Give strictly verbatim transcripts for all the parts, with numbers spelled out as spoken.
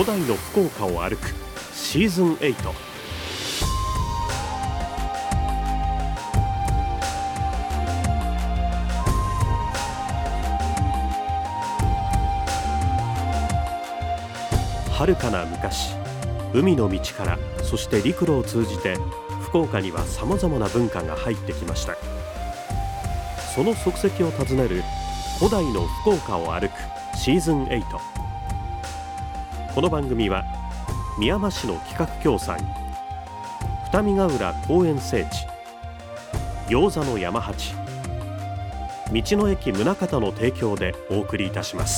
古代の福岡を歩くシーズンエイト。遥かな昔、海の道からそして陸路を通じて福岡にはさまざまな文化が入ってきました。その足跡を訪ねる古代の福岡を歩くシーズンエイト。この番組はみやま市の企画協賛、二見ヶ浦公園聖地、餃子の山八、道の駅宗像の提供でお送りいたします。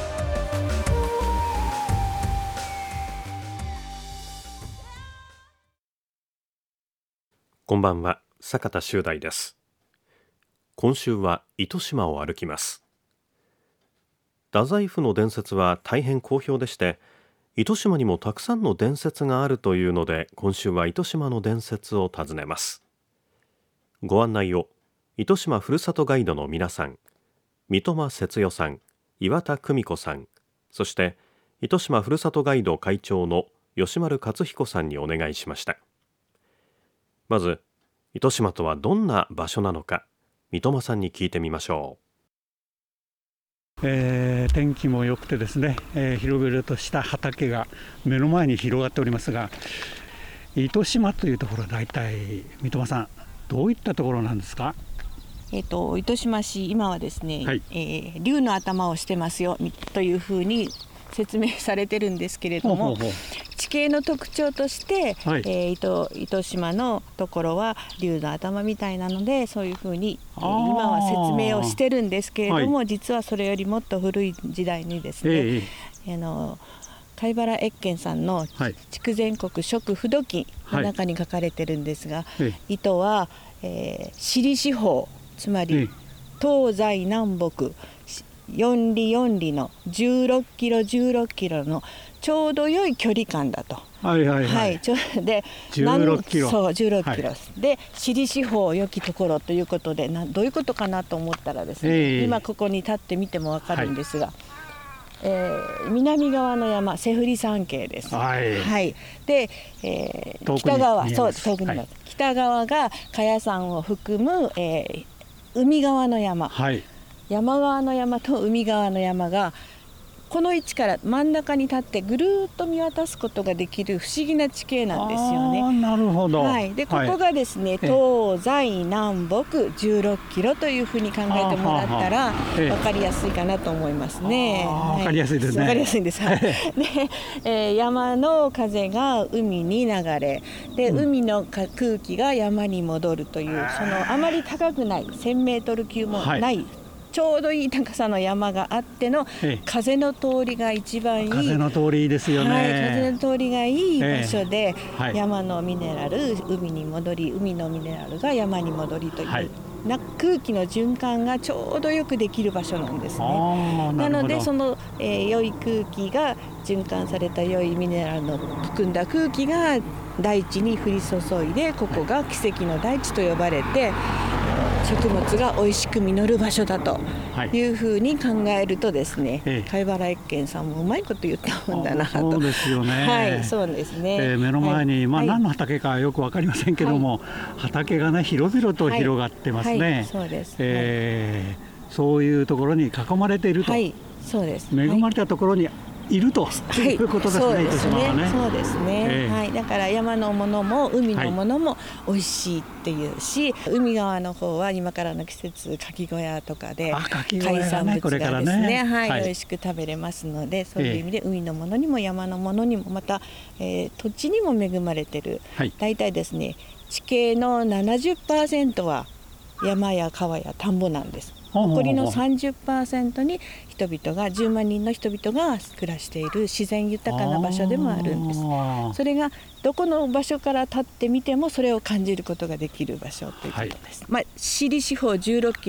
こんばんは、坂田修大です。今週は糸島を歩きます。太宰府の伝説は大変好評でして、糸島にもたくさんの伝説があるというので、今週は糸島の伝説を尋ねます。ご案内を糸島ふるさとガイドの皆さん、三笘節代さん、岩田久美子さん、そして糸島ふるさとガイド会長の吉丸勝彦さんにお願いしました。まず、糸島とはどんな場所なのか、三笘さんに聞いてみましょう。えー、天気も良くてですね、えー、広々とした畑が目の前に広がっておりますが、糸島というところは大体三笘さん、どういったところなんですか？ えーと、糸島市、今はですね、はい、えー、竜の頭をしてますよというふうに説明されてるんですけれども、ほうほうほう、地形の特徴として、はい、えー、糸、糸島のところは竜の頭みたいなので、そういうふうに今は説明をしてるんですけれども、はい、実はそれよりもっと古い時代にですね、えー、あの貝原越見さんの筑前国食不土記の中に書かれてるんですが、はい、糸は、えー、私利四方、つまり、えー、東西南北よん里よん里のじゅうろっキロじゅうろっキロのちょうど良い距離感だと。 はいはいはい。はい、 ちょでじゅうろっキロ。 そうじゅうろっキロ、はい、で私利四方良きところということで、などういうことかなと思ったらですね、えー、今ここに立ってみても分かるんですが、はい、えー、南側の山瀬振山系です。はい。はい、で、えー、北側、そう遠くに、はい、北側が茅山を含む、えー、海側の山。はい。山側の山と海側の山がこの位置から真ん中に立ってぐるーっと見渡すことができる不思議な地形なんですよね。 あ、なるほど。 はい、でここがですね、はい、東西南北じゅうろっキロというふうに考えてもらったら分かりやすいかなと思いますね。 はい、分かりやすいですね。 分かりやすいんです。はい、で、えー、山の風が海に流れで、うん、海の空気が山に戻るという、そのあまり高くないせんメートル級もない、はい、ちょうどいい高さの山があっての風の通りが一番いい、 風の通りいいですよね。 はい、風の通りがいい場所で、はい、山のミネラル海に戻り、海のミネラルが山に戻りという、はい、な空気の循環がちょうどよくできる場所なんですね。なのでその、えー、良い空気が循環された良いミネラルの含んだ空気が大地に降り注いで、ここが奇跡の大地と呼ばれて、食物が美味しく実る場所だというふうに考えるとですね、はい、貝原越見さんもうまいこと言ったもんだなと。 そうですよね。 はい、そうですね。 えー、目の前に、はい、まあ、何の畑かよく分かりませんけども、はい、畑がね広々と広がってますね。はいはい、そうです。えー、そういうところに囲まれていると。はい、そうです。恵まれたところにいると、はい、いうことですね。そうですね。 そうですね。えー、はい。だから山のものも海のものも美味しいっていうし、はい、海側の方は今からの季節かき小屋とかで海産物がですね、はい、はい、美味しく食べれますので、そういう意味で海のものにも山のものにもまた、えー、土地にも恵まれてる。はい、大体ですね、地形の ななじゅっパーセント は山や川や田んぼなんです。残りの さんじゅっパーセント に人々がじゅうまん人の人々が暮らしている自然豊かな場所でもあるんです。それがどこの場所から立ってみてもそれを感じることができる場所ということです。はい、まあ、私利四方じゅうろっキロ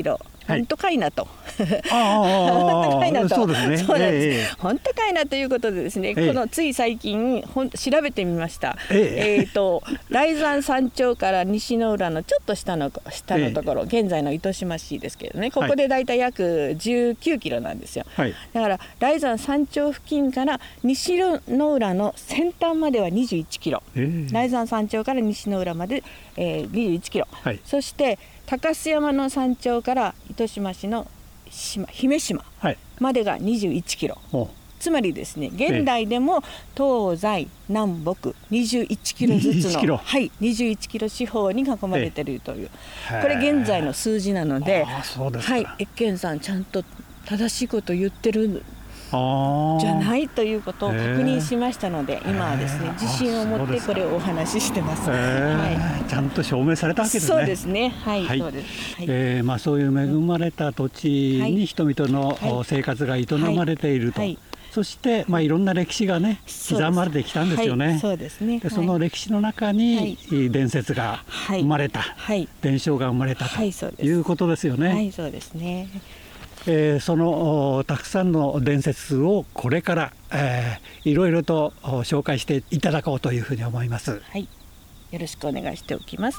本当かいなと、 本当かいなと、 そうですね、 そうなんです、えー、本当かいなということでですね、えー、このつい最近ほん調べてみました。えー、えーと雷山山頂から西の浦のちょっと下の下のところ、えー、現在の糸島市ですけどね、ここでだいたい約じゅうきゅうキロなんですよ、はい、だから雷山山頂付近から西の浦の先端まではにじゅういちキロ、えー、雷山山頂から西の浦まで、えー、にじゅういちキロ、はい、そして高須山の山頂から糸島市の島姫島までがにじゅういちキロ、はい、つまりですね、現代でも東西南北にじゅういちキロずつの、はい、にじゅういちキロ四方に囲まれているという、これ現在の数字なので、はい、越見さんちゃんと正しいことを言ってるじゃないということを確認しましたので、今はですね、自信を持ってこれをお話ししてます。 はい、ちゃんと証明されたわけですね。 そうですね。はい、はい、そうです。はい、 えー、まあそういう恵まれた土地に人々の生活が営まれていると。はいはい、そしてまあいろんな歴史がね刻まれてきたんですよね。 そうですね。 でその歴史の中に伝説が生まれた、はい、伝承が生まれたということですよね。 はい、そうですね。 えー、そのたくさんの伝説をこれから、えー、いろいろと紹介していただこうというふうに思います。 はい、よろしくお願いしておきます。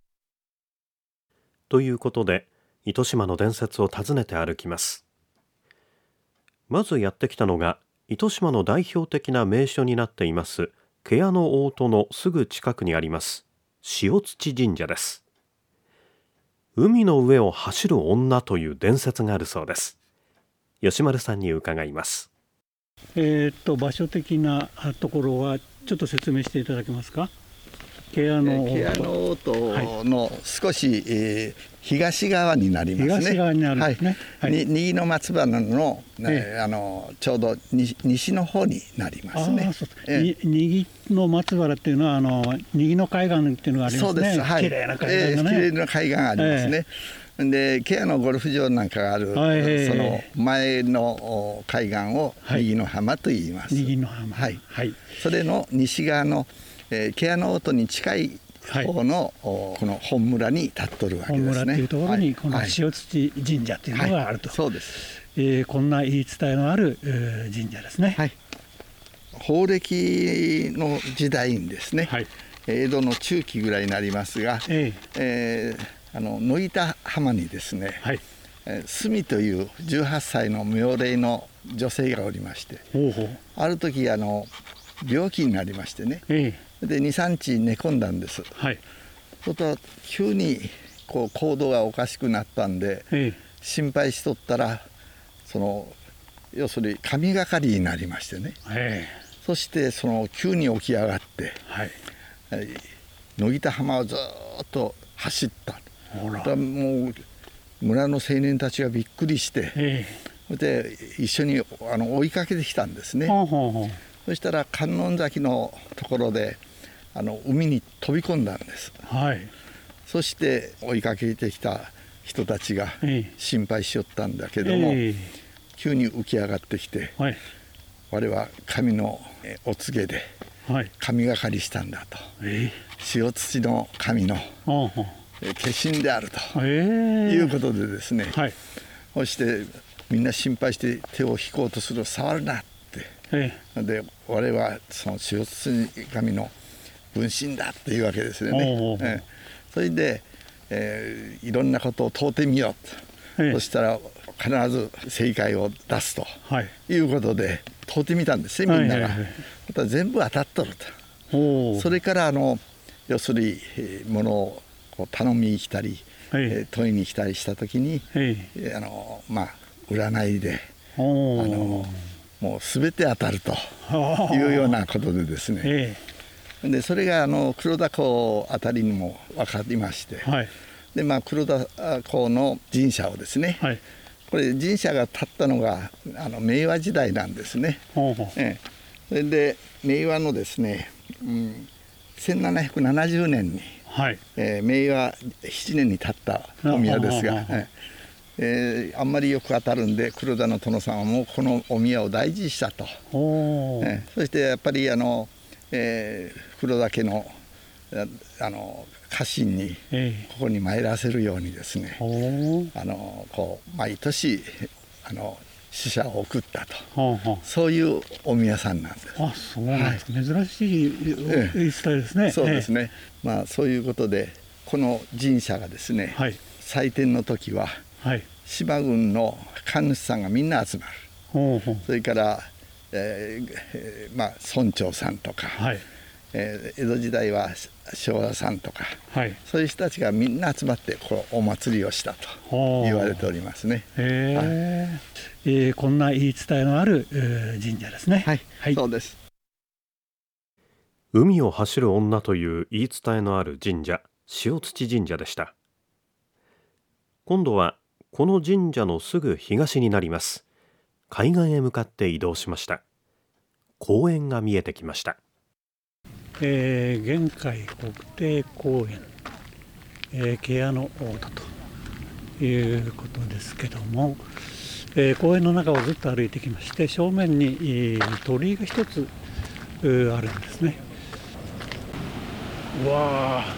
ということで糸島の伝説を訪ねて歩きます。まずやってきたのが糸島の代表的な名所になっています芥屋の大戸のすぐ近くにあります塩土神社です。海の上を走る女という伝説があるそうです。吉丸さんに伺います。 えー、っと場所的なところはちょっと説明していただけますか。芥屋の芥屋の大戸の少し、はい、えー、東側になりますね。 東側になるんですね。 はいはい、に右の松原の、えー、あのちょうど西、西の方になりますね。 えー、右の松原っていうのはあの右の海岸っていうのがありますね。そうです。 はい、 綺麗な海岸がね。 綺麗な海岸がありますね。えー、で芥屋のゴルフ場なんかがある、はい、その前の海岸を右の浜と言います。 はい、右の浜。 はい。はい、それの西側のえー、芥屋の大戸に近い方の、はい、この本村に立っとるわけですね。 本村っていうところにこの塩土神社というのがあると、 はいはい、そうです、 えー、こんな言い伝えのある、えー、神社ですね。はい、 宝暦の時代にですね、はい、江戸の中期ぐらいになりますが、えーえー、あの野板浜にですね、はい、えー、すみというじゅうはっさいの妙齢の女性がおりまして、ほうほう、ある時あの病気になりましてね、ええ、でにさんにち寝込んだんです。はい、そしたら急にこう行動がおかしくなったんで、ええ、心配しとったらその要するに神がかりになりましてね、ええ、そしてその急に起き上がって、はい、野板浜をずっと走った。ほら、だもう村の青年たちがびっくりして、ええ、で一緒にあの追いかけてきたんですね。ほうほうほう、そしたら観音崎のところであの海に飛び込んだんです。はい、そして追いかけてきた人たちが心配しよったんだけども、えー、急に浮き上がってきて、はい、我は神のお告げで神がかりしたんだと、えー、塩土の神の化身であるということでですね、はい、そしてみんな心配して手を引こうとする、触るなって、ええ、で我はその塩土神の分身だっていうわけですよね。おうおう、ええ、それで、えー、いろんなことを問うてみようと、ええ、そしたら必ず正解を出すと、はい、いうことで問うてみたんですね、みんなが。はいはいはい、また全部当たっとると。それからあの要するにものをこう頼みに来たり、はい、えー、問いに来たりした時に、はい、あのまあ占いであのもう全て当たるというようなことでですね、ええ、でそれがあの黒田港あたりにも分かりまして、はい、でまあ、黒田港の神社をですね、はい、これ神社が建ったのがあの明和時代なんですね。ほうほう、ええ、それで明和のですね、うん、せんななひゃくななじゅうねんに、はい、えー、明和ななねんに建ったお宮ですが、えー、あんまりよく当たるんで黒田の殿様もこのお宮を大事にしたと、えー、そしてやっぱりあの、えー、黒田家のあの家臣にここに参らせるようにですね、ええ、あのこう毎年あの使者を送ったと、はあはあ、そういうお宮さんなんです。 あ、そうなんですか、はい、珍しい言い伝えですね。 そうですね、ええ、まあそういうことでこの神社がですね、はい、祭典の時は、はい、島郡の神主さんがみんな集まる、ほうほう、それから、えーえーまあ、村長さんとか、はい、えー、江戸時代は昭和さんとか、はい、そういう人たちがみんな集まってこうお祭りをしたと言われておりますね。 へー、はい、えー、こんな言い伝えのある、えー、神社ですね。 はい、はい、そうです。 海を走る女という言い伝えのある神社、塩土神社でした。今度はこの神社のすぐ東になります海岸へ向かって移動しました。公園が見えてきました。 えー、玄海国定公園、えー、芥屋の大田ということですけども、えー、公園の中をずっと歩いてきまして、正面に、えー、鳥居が一つあるんですね。うわー、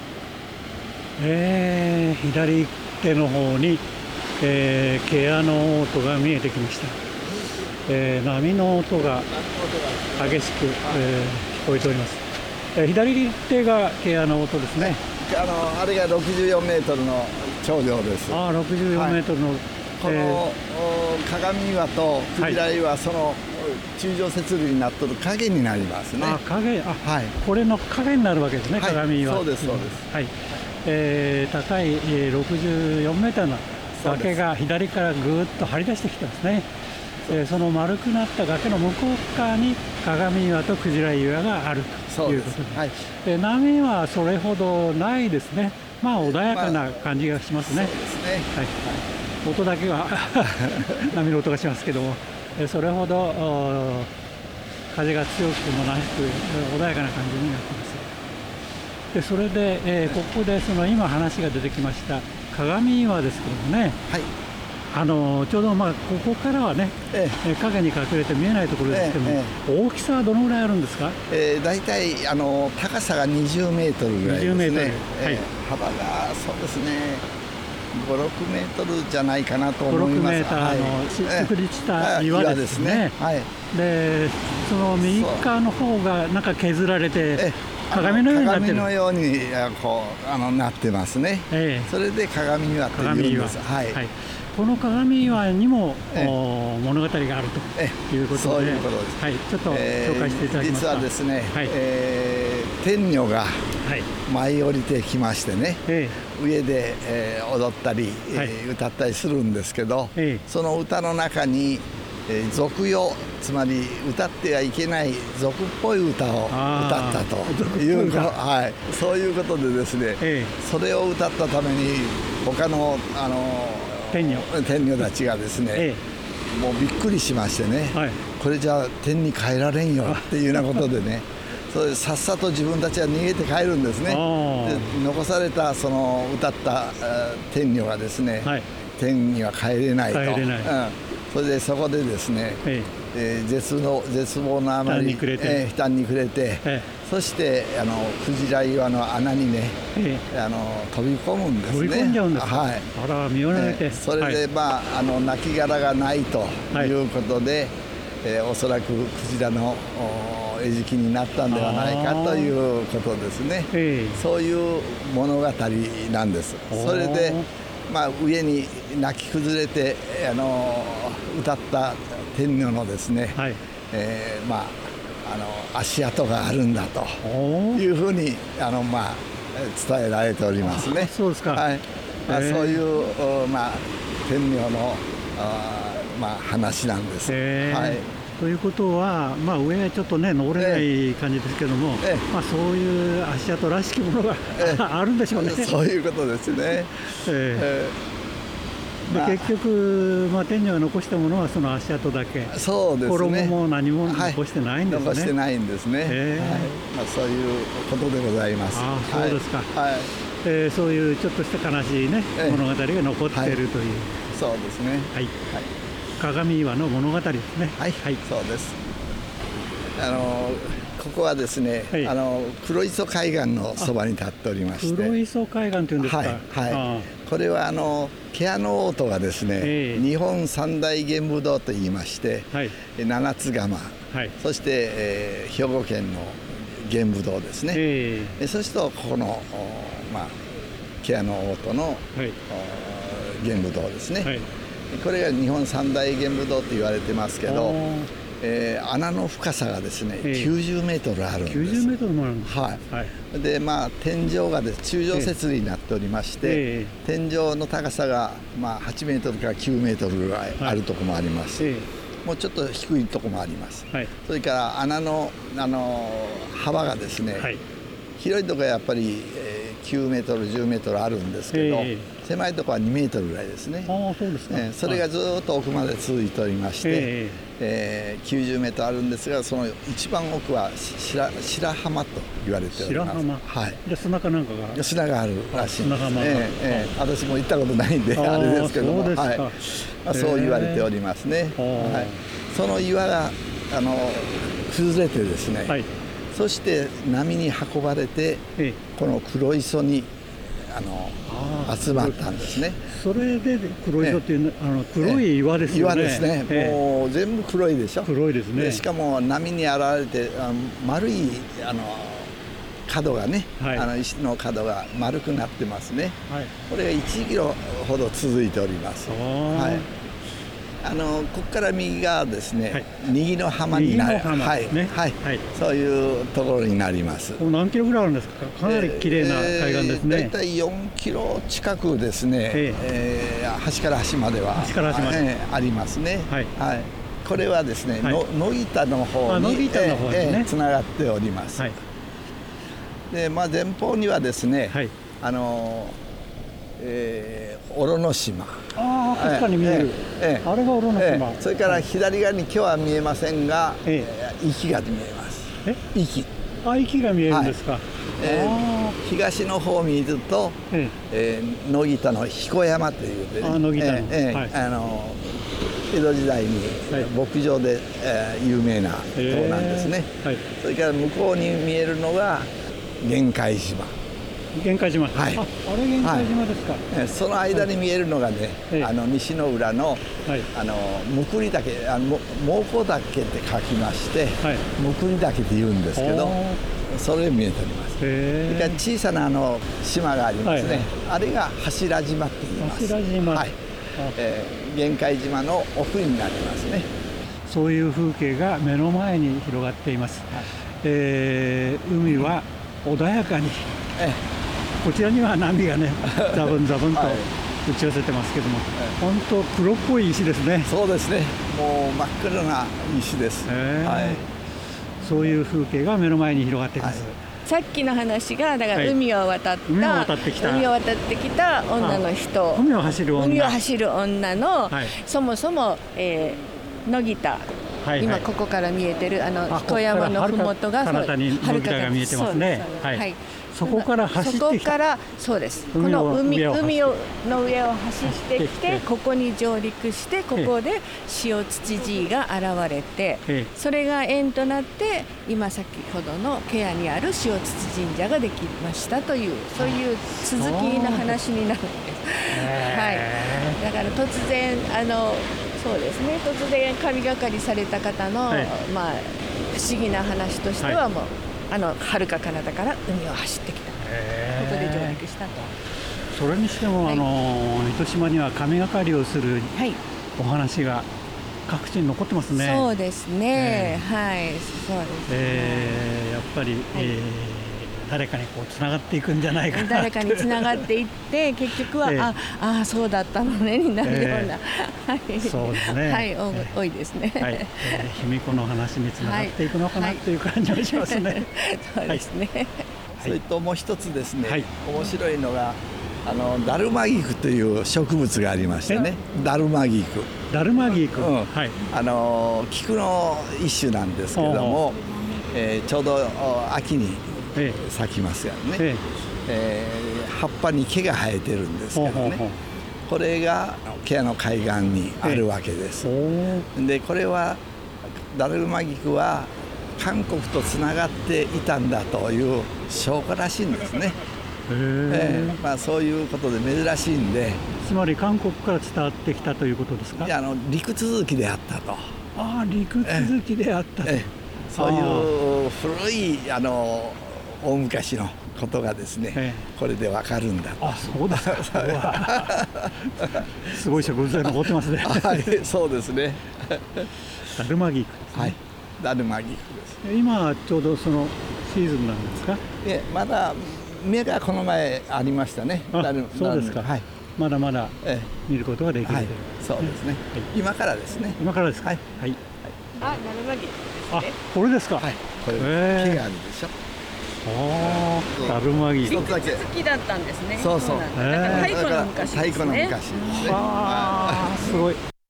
えー、左手の方に、えー、芥屋の音が見えてきました。えー、波の音が激しく、えー、聞こえております。えー、左手が芥屋の音ですね。 あのあれがろくじゅうよんメートルの頂上です。 ああ、ろくじゅうよんメートルの、はい、 この、えー、鏡岩とクジラ岩はその柱状節理になっとる影になりますね。 あ、影、あ、はい、これの影になるわけですね、はい、鏡岩。 そうですそうです。 はい、えー、高い、えー、ろくじゅうよんメートルの崖が左からぐーっと張り出してきてますね。そ, えー、その丸くなった崖の向こう側に鏡岩とクジラ岩があるということで、はい、で波はそれほどないですね。まあ穏やかな感じがしますね。まあ、そうですね、はい、音だけは波の音がしますけども、それほど風が強くもなく穏やかな感じになっています。でそれで、えー、ここでその今話が出てきました鏡岩ですけどもね、はい、あのちょうどまあここからはね、ええ、影に隠れて見えないところですけども、ええ、大きさはどのぐらいあるんですか？ えー、だいたいあの高さがにじゅうメートルぐらいですね。にじゅうメートル、はい、えー、幅がそうですねご、ろくメートルじゃないかなと思います。ご、ろくメーターの作りした岩ですね。はい、でその右側の方がなんか削られて、ええ、鏡のようになってる。鏡のようにこうあのなってますね。ええ、それで鏡岩っていうんです。はい。はい、 この鏡岩にも、ええ、物語があるということで、そういうことです。はい、ちょっと紹介していただけますか。 実はですね、はい、えー、天女が舞い降りてきましてね、はい、上で、えー、踊ったり、はい、えー、歌ったりするんですけど、はい、その歌の中にえー、俗世、つまり歌ってはいけない俗っぽい歌を歌ったというか、はい、そういうことでですね、ええ、それを歌ったために他の、あの天女天女たちがですね、ええ、もうびっくりしましてね、はい、これじゃ天に帰られんよっていうようなことでねそれでさっさと自分たちは逃げて帰るんですね。で残されたその歌った天女がですね、はい、天には帰れないと。帰れない、うん、それでそこでですね、えええー、絶の絶望のあまり悲嘆に暮れて、ええ、そしてあのクジラ岩の穴にね、ええ、あの飛び込むんですね。 飛び込んじゃうんですか。はい、あら身を投げて、えー、 それで、はい、まああの亡骸がないということで、はい、えー、おそらくクジラの餌食になったんではないかということですね。ええ、そういう物語なんです。それでまあ、上に泣き崩れてあの歌った天女のですね、はい、えー、まあ、あの足跡があるんだというふうにあの、まあ、伝えられておりますね。 そうですか。はい、 まあ、そういう、まあ、天女のあ、まあ、話なんです。はい、 ということは、まあ、上はちょっとね登れない感じですけども、ええ、まあ、そういう足跡らしきものが、え、あるんでしょうね。 そういうことですね。えええで結局、まあ、天女が残したものはその足跡だけ。 そうですね。 衣も何も残してないんですね。 はい、残してないんですね。えー、はい、まあ、そういうことでございます。 あ、そうですか。はい、えー、そういうちょっとした悲しいね、えー、物語が残っているという、はい、 そうですね。 はい、はい、鏡岩の物語ですね。 はい、はい、そうです。あのここはですね、はい、あの黒磯海岸のそばに立っておりまして、 黒磯海岸というんですか。 はいはい、これはあの芥屋大戸がですね、えー、日本三大玄武洞といいまして、はい、七つ釜、はい、そして、えー、兵庫県の玄武洞ですね、えー、そしてここの、まあ、芥屋大戸の、はい、玄武洞ですね、はい、これが日本三大玄武洞と言われてますけど、えー、穴の深さがですね、えー、きゅうじゅうメートルあるんです。 きゅうじゅうメートルもあるんですか。 はい、はい、でまあ天井がです柱状節理になっておりまして、えー、天井の高さがまあはちメートルからきゅうメートルぐらいあるところもあります、はい、えー、もうちょっと低いところもあります、はい、それから穴の、あの幅がですね、はい、広いところはやっぱり、えー、きゅうメートルじゅうメートルあるんですけど、えー、狭いところはにメートルぐらいですね。 ああ、そうですか。 えー、それがずっと奥まで続いておりまして、えーえー、きゅうじゅうメートルあるんですが、その一番奥は白白浜と言われております。 白浜、はい、で砂かなんかが砂があるらしいんです。 砂浜が、 えーえー、私も行ったことないんであれですけども、そうですか、はい、まあ、そう言われておりますね、はい、その岩があの崩れてですね、はい、そして波に運ばれて、えー、この黒磯にあの集まったんですね。 それで黒磯っていう、あの黒い岩ですよね。 岩ですね。もう全部黒いでしょ。 黒いですね。 でしかも波に洗われてあの丸いあの角がね、はい、あの石の角が丸くなってますね。はい、これがいちキロほど続いております。はい。あのここから右側ですね、はい、右の浜になる、はい、ね、はい、はい、そういうところになります。 何キロぐらいあるんですか。かなり綺麗な海岸ですね。 だいたいよんキロ近くですね、えーえー、端から端までは端から端まで、 えー、ありますね。はい、はい、これはですね、はい、の野板の方につな、ね、えー、がっております。はい、で、まあ、前方にはですね、はい、あのえー、小呂島、 ああ、確かに見える、ええ、あれが小呂島、ええ、 それから左側に今日は見えませんが、ええ、壱岐が見えます。 え、 壱岐、 あ、壱岐が見えるんですか。はい、 えー、東の方を見ると、えええー、野北の彦山というで、ね、 あ、野北の、ええーはい、あの江戸時代に牧場で、えー、有名なところなんですね、えーはい、それから向こうに見えるのが玄海島。 玄海島、 はい、 あ、あれ玄海島ですか。 はい、その間に見えるのがね、はい、あの西の浦の、はい、あのむくり岳、あの猛虎岳って書きまして、はい、むくり岳って言うんですけど、それ見えております。それから小さなあの島がありますね、はい、あれが柱島って言います。 柱島、はい、 えー、玄海島の奥になりますね。 そういう風景が目の前に広がっています。はい、えー、海は穏やかに、ええ、こちらには波がね、ザブンザブンと打ち寄せてますけども、はい、本当黒っぽい石ですね。 そうですね。もう真っ黒な石です。はい、 そういう風景が目の前に広がっています。はい、 さっきの話がだから海を渡った、はい、海を渡ってきた海を渡ってきた女の人、 海を走る女、 海を走る女の、はい、そもそも、えー、野北、はいはい、今ここから見えてるあの彦山のふもとがはるかに野北が見えてますね。はい、はい、そこから走ってきた。 そこからそうです。この海海をの上を走ってきて、ここに上陸して、ここで塩土寺が現れて、それが縁となって今先ほどの芥屋にある塩土神社ができましたという、そういう続きの話になるんです。はい。だから突然あのそうですね。突然神がかりされた方の、はい、まあ不思議な話としてはもう。はい、あの遥か彼方から海を走ってきたここで上陸したと。 それにしても、はい、あの糸島には神がかりをするお話が各地に残ってますね。 そうですね、えー、はい、そうですね、 えー、やっぱり、はい、えー、誰かにこうつながっていくんじゃないかな、 誰かにつながっていって結局は、えー、ああそうだったのねになるような、えー、はい、 そうですね、 はい、多いですね、 はい、えー、卑弥呼の話につながっていくのかな、はい、という感じがしますね。 そうですね、はい、 それともう一つですね、はい、面白いのがあのダルマギクという植物がありましてね、ダルマギクダルマギク、うん、 はい、あの菊の一種なんですけども、えー、ちょうど秋に咲きますよね、えええー、葉っぱに毛が生えてるんですけどね、ほうほうほう、これが芥屋の海岸にあるわけです、ええ、でこれはダルマギクは韓国とつながっていたんだという証拠らしいんですね。へえーまあ、そういうことで珍しいんで。 つまり韓国から伝わってきたということですか。 いやあの陸続きであったと。 ああ陸続きであったと、えーえー、そういう古いあの大昔のことがですね、えー、これでわかるんだと。 あそうですかすごい植物が残ってますねはいそうですねダルマギクですね。 はいダルマギクです。 今ちょうどそのシーズンなんですか。 えまだ芽がこの前ありましたね。 ダルそうですか、はい、まだまだ見ることができる、はい、 そうですね、はい、今からですね。 今からですか。 はい、はい、 あ、ダルマギクですね。 あ、これですか。 はい、これ木があるでしょ。 ああ、ダルマギク陸続きだったんですね。 そうそう。 だから太古の昔ですね。 太古の昔ですね。 ああ、すごい。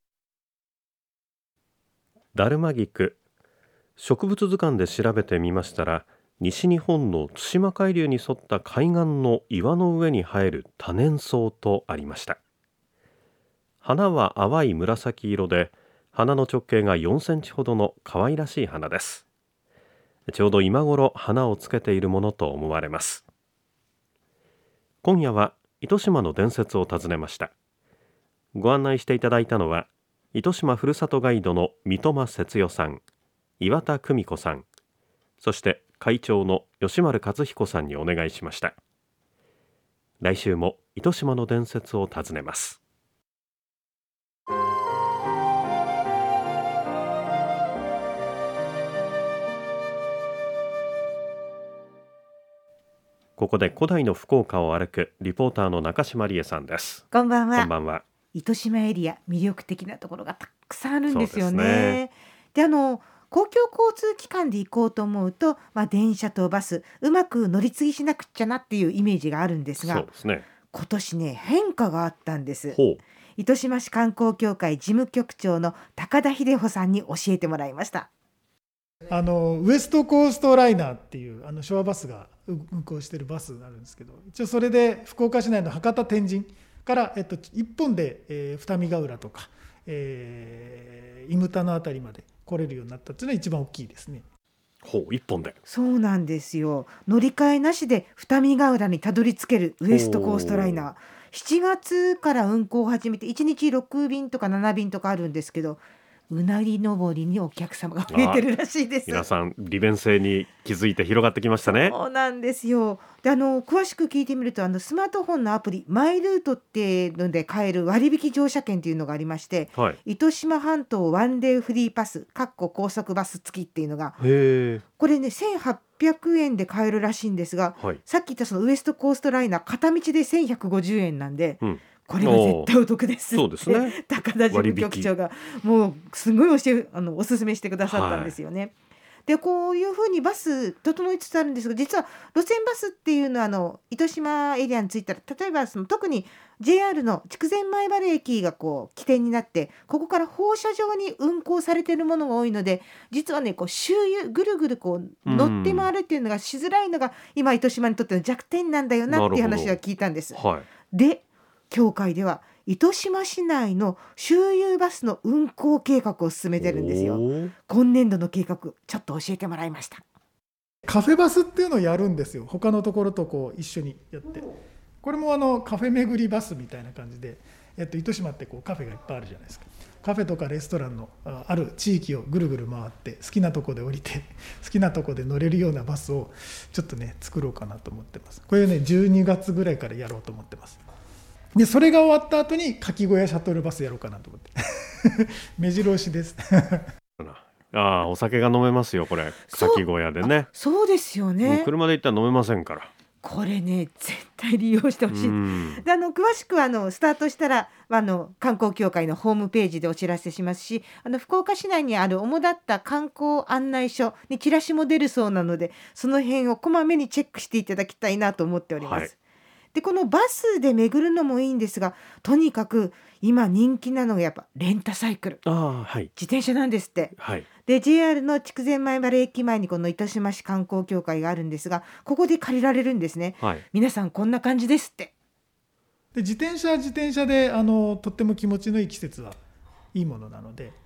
ダルマギク、植物図鑑で調べてみましたら、西日本の対馬海流に沿った海岸の岩の上に生える多年草とありました。花は淡い紫色で、花の直径がよんセンチほどの可愛らしい花です。ちょうど今頃花をつけているものと思われます。今夜は糸島の伝説を訪ねました。ご案内していただいたのは、糸島ふるさとガイドの三笘節代さん、岩田久美子さん、そして会長の吉丸和彦さんにお願いしました。来週も糸島の伝説を訪ねます。ここで古代の福岡を歩くリポーターの中島理恵さんです。 こんばんは。 こんばんは。 糸島エリア、魅力的なところがたくさんあるんですよね。で、であの公共交通機関で行こうと思うと、まあ、電車とバスうまく乗り継ぎしなくっちゃなっていうイメージがあるんですが、 そうですね、 今年ね変化があったんです。 ほう。 糸島市観光協会事務局長の高田秀穂さんに教えてもらいました。 あのウエストコーストライナーっていうあの昭和バスが運行しているバスがあるんですけど、一応それで福岡市内の博多天神から、えっと、いっぽんで、えー、二見ヶ浦とか、えー、伊牟田のあたりまで来れるようになったっていうのは一番大きいですね。 ほう、一本で。 そうなんですよ。乗り換えなしで二見ヶ浦にたどり着けるウエストコーストライナー、しちがつから運行を始めていちにちろくびんとかななびんとかあるんですけど、うなぎ登りにお客様が増えてるらしいです。 皆さん利便性に気づいて広がってきましたね。 そうなんですよ。であの詳しく聞いてみると、あのスマートフォンのアプリマイルートっていうので買える割引乗車券っていうのがありまして、はい、糸島半島ワンデーフリーパスかっこ高速バス付きっていうのが、へこれねせんはっぴゃくえんで買えるらしいんですが、はい、さっき言ったそのウエストコーストライナー片道でせんひゃくごじゅうえんなんで、うん、これは絶対お得ですって。 そうですね、 高田事務局長がもうすごい教えあのおすすめしてくださったんですよね。はい、でこういうふうにバス整いつつあるんですが、実は路線バスっていうのはあの糸島エリアに着いたら、例えばその特に ジェイアール の筑前前原駅がこう起点になって、ここから放射状に運行されているものが多いので、実はねこう周遊ぐるぐるこう乗って回るっていうのがしづらいのが今糸島にとっての弱点なんだよなっていう話は聞いたんです。はい、で協会では糸島市内の周遊バスの運行計画を進めてるんですよ。今年度の計画ちょっと教えてもらいました。 カフェバスっていうのをやるんですよ。他のところとこう一緒にやって、これもあのカフェ巡りバスみたいな感じで、えっと、糸島ってこうカフェがいっぱいあるじゃないですか。カフェとかレストランのある地域をぐるぐる回って好きなとこで降りて好きなとこで乗れるようなバスをちょっとね作ろうかなと思ってます。これねじゅうにがつぐらいからやろうと思ってます。でそれが終わった後にかき小屋シャトルバスやろうかなと思って目白押しですああ、お酒が飲めますよこれ、かき小屋でね。 そうですよね。 車で行ったら飲めませんから、 これね絶対利用してほしい。であの詳しくはあのスタートしたらあの観光協会のホームページでお知らせしますし、あの福岡市内にある主だった観光案内所にチラシも出るそうなので、その辺をこまめにチェックしていただきたいなと思っております。はい、でこのバスで巡るのもいいんですが、とにかく今人気なのがやっぱレンタサイクル、あ、はい、自転車なんですって。はい、で ジェイアール の筑前前原駅前にこの糸島市観光協会があるんですが、ここで借りられるんですね。はい、皆さんこんな感じですって。 で自転車は自転車であのとっても気持ちのいい季節はいいものなので、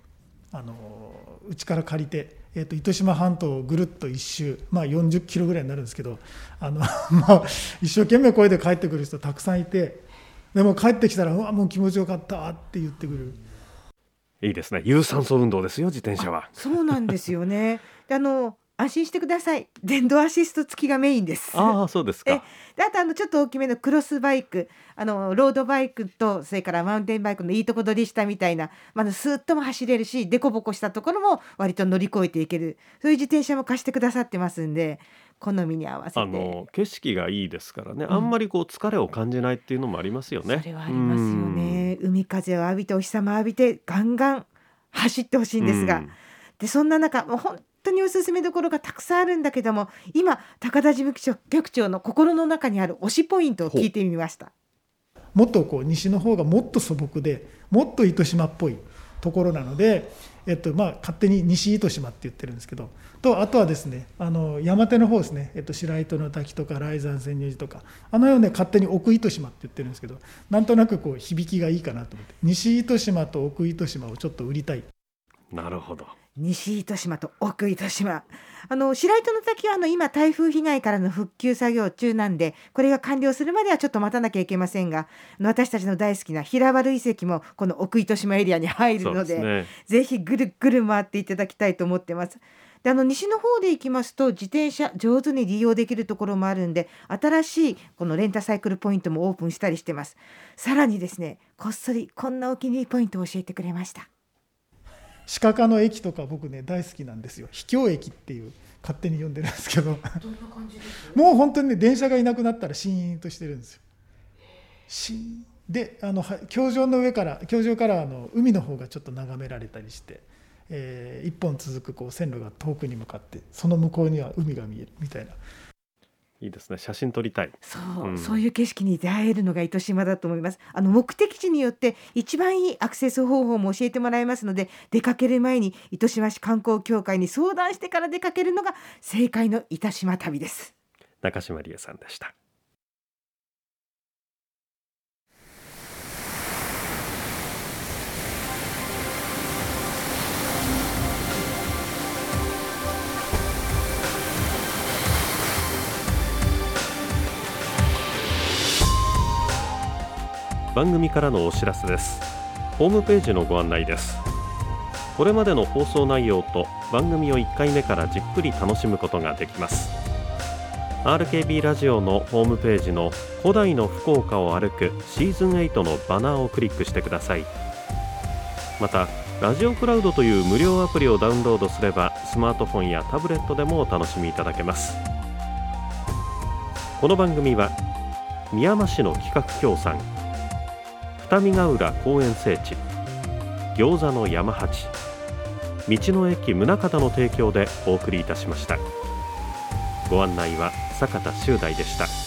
あのうちから借りて、えー、と糸島半島をぐるっと一周、まあ、よんじゅっキロぐらいになるんですけど、あの、まあ、一生懸命これで帰ってくる人たくさんいて、でも帰ってきたらうわもう気持ちよかったって言ってくる。 いいですね。有酸素運動ですよ、自転車は。 そうなんですよね。であの安心してください。電動アシスト付きがメインです。 ああ、そうですか。 えであとあのちょっと大きめのクロスバイク、あのロードバイクとそれからマウンテンバイクのいいとこ取りしたみたいな、まあ、スーッとも走れるし、デコボコしたところも割と乗り越えていける、そういう自転車も貸してくださってますんで、好みに合わせて。 あの景色がいいですからね、うん、あんまりこう疲れを感じないっていうのもありますよね。 それはありますよね。海風を浴びてお日様を浴びてガンガン走ってほしいんですが、でそんな中もう本当におすすめどころがたくさんあるんだけども、今高田事務局長、局長の心の中にある推しポイントを聞いてみました。 もっとこう西の方がもっと素朴でもっと糸島っぽいところなので、えっとまあ、勝手に西糸島って言ってるんですけど、とあとはですね、あの山手の方ですね、えっと、白糸の滝とか雷山潜入寺とか、あのように勝手に奥糸島って言ってるんですけど、なんとなくこう響きがいいかなと思って、西糸島と奥糸島をちょっと売りたい。 なるほど。 西糸島と奥糸島、あの白糸の滝はあの今台風被害からの復旧作業中なんで、これが完了するまではちょっと待たなきゃいけませんが、私たちの大好きな平原遺跡もこの奥糸島エリアに入るの で, で、ね、ぜひぐるぐる回っていただきたいと思ってます。であの西の方で行きますと自転車上手に利用できるところもあるんで、新しいこのレンタサイクルポイントもオープンしたりしてます。さらにですね、こっそりこんなお気に入りポイントを教えてくれました。 鹿鹿の駅とか僕ね大好きなんですよ。秘境駅っていう勝手に呼んでるんですけど、どんな感じですか？もう本当にね、電車がいなくなったらシーンとしてるんですよ。シーンであの橋上の上から橋上からあの海の方がちょっと眺められたりして、えー、一本続くこう線路が遠くに向かって、その向こうには海が見えるみたいな。 いいですね。写真撮りたい。 そう、うん、そういう景色に出会えるのが糸島だと思います。あの目的地によって一番いいアクセス方法も教えてもらいますので、出かける前に糸島市観光協会に相談してから出かけるのが正解の糸島旅です。 中島理恵さんでした。番組からのお知らせです。ホームページのご案内です。これまでの放送内容と番組をいっかいめからじっくり楽しむことができます。 アールケービー ラジオのホームページの古代の福岡を歩くシーズンエイトのバナーをクリックしてください。またラジオクラウドという無料アプリをダウンロードすれば、スマートフォンやタブレットでもお楽しみいただけます。この番組はみやま市の企画協賛、二見ヶ浦公園聖地、餃子の山八、道の駅宗像の提供でお送りいたしました。ご案内は坂田修大でした。